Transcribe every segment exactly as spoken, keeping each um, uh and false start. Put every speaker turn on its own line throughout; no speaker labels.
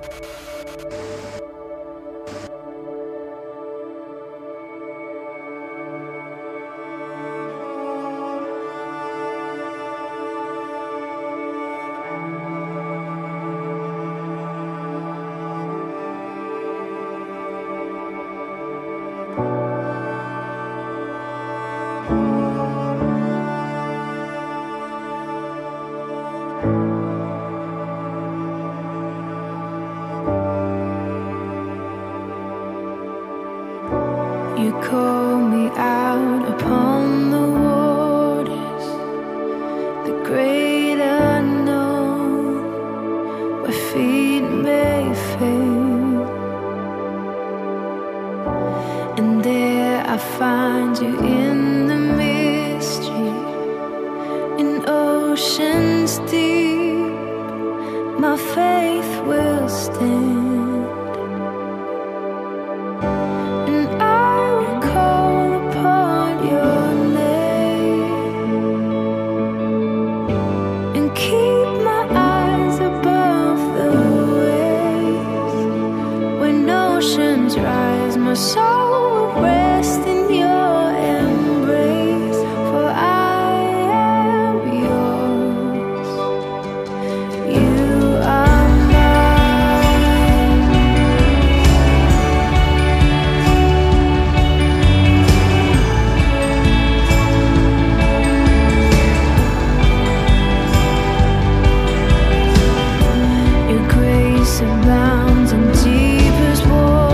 You call me out upon the waters, the great unknown, where feet may fail. And there I find you in the mystery, in oceans deep. My faith will stand. Rise, my soul will rest in your embrace, for I am yours. You are mine. Your grace abounds in deepest waters.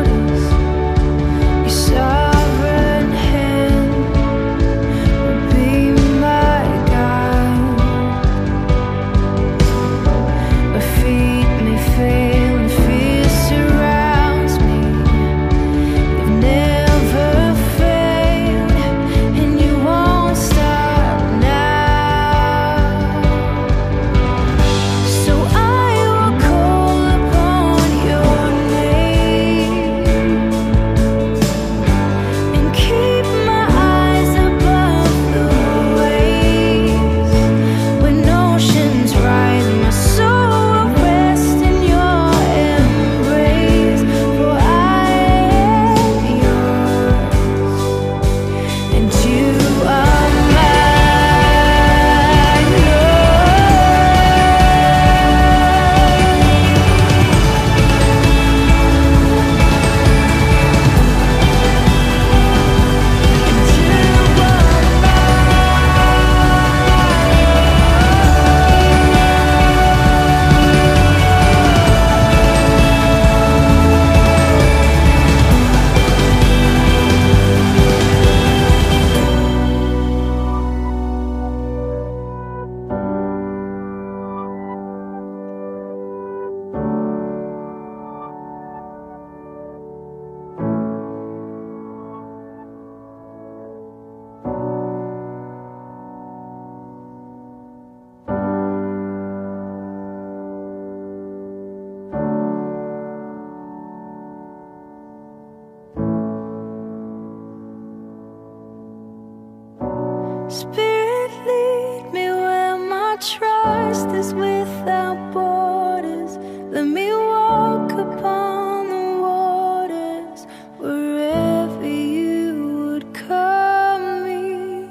Spirit, lead me where my trust is without borders. Let me walk upon the waters wherever you would call me.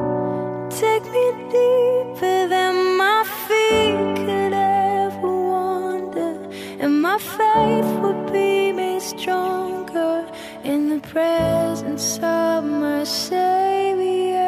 Take me deeper than my feet could ever wander, and my faith will be made stronger in the presence of my Savior.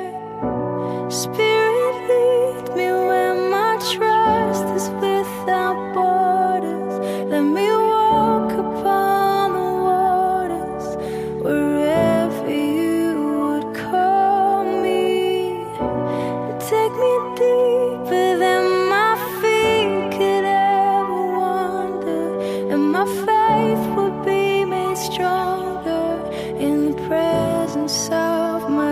Spirit, lead me where my trust is without borders. Let me walk upon the waters wherever you would call me. Take me deeper than my feet could ever wander, and my faith will be made stronger in the presence of my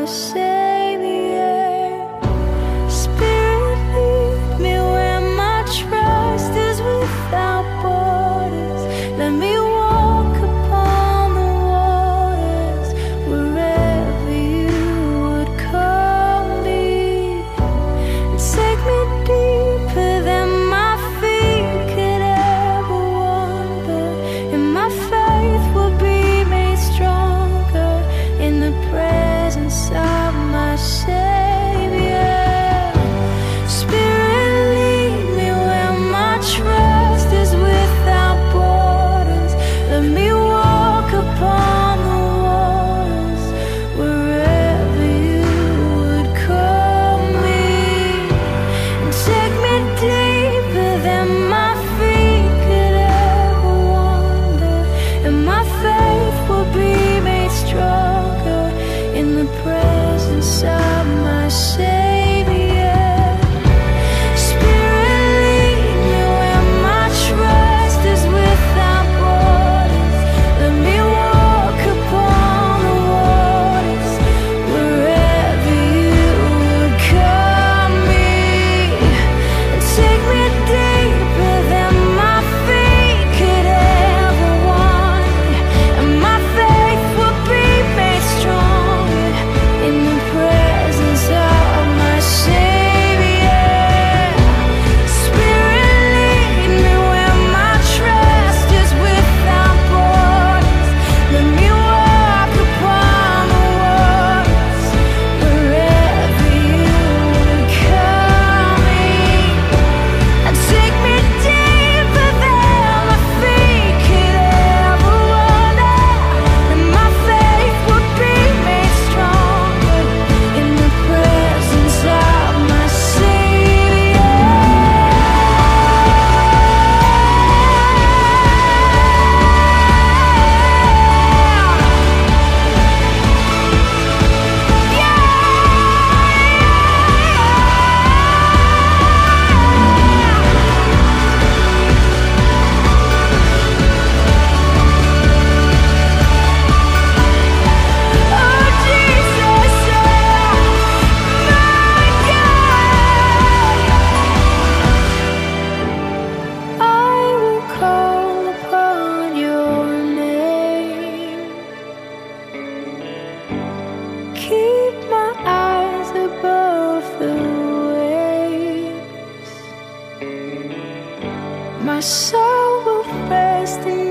soul will rest in